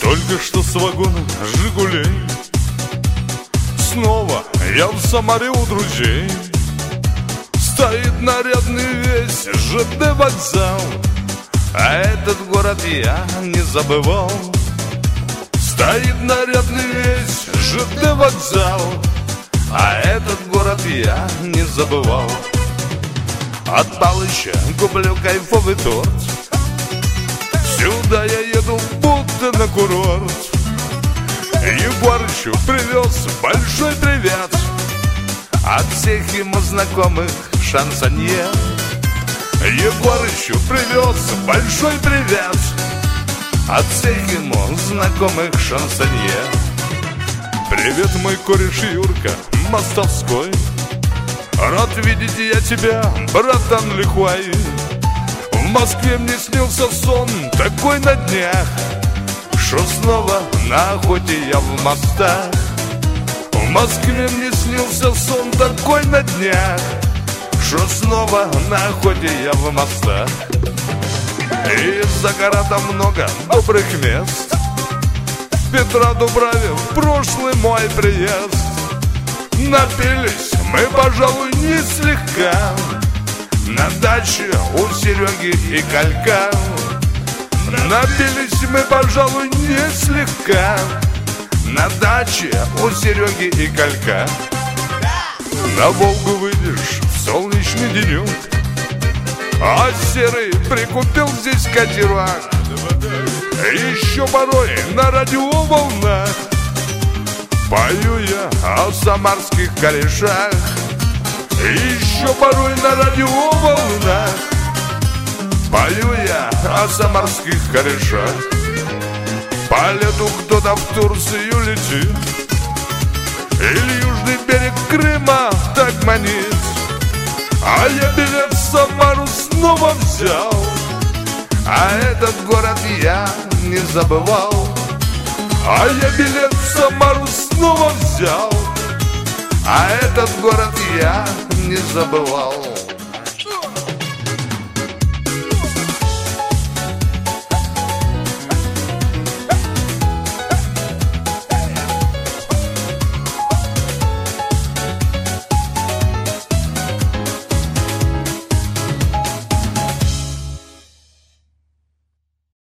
Только что с вагона «Жигулей» снова я в Самаре у друзей. Стоит нарядный весь ЖД вокзал, а этот город я не забывал. Стоит нарядный весь ЖД вокзал, а этот город я не забывал. От Палыча куплю кайфовый торт, сюда я еду будто на курорт. Егорычу привез большой привет от всех ему знакомых шансонье. Егорычу привез большой привет от всех ему знакомых шансонье. Привет, мой кореш Юрка Мостовской, рад видеть я тебя, братан лихой. В Москве мне снился сон такой на днях, что снова на охоте я в мостах. В Москве мне снился сон такой на днях, что снова на охоте я в мостах. И за городом много добрых мест, Петра Дубраве в прошлый мой приезд. Напились мы, пожалуй, не слегка на даче у Сереги и Калька. Напились мы, пожалуй, не слегка на даче у Сереги и Калька. На Волгу выйдешь в солнечный денек, а Серый прикупил здесь катерак. Еще порой на радиоволнах пою я о самарских корешах. Еще порой на радиоволнах пою я о самарских корешах. По лету кто-то в Турцию летит, или южный берег Крыма так манит, а я билет в Самару снова взял, а этот город я не забывал. А я билет в Самару снова взял, а этот город я не забывал.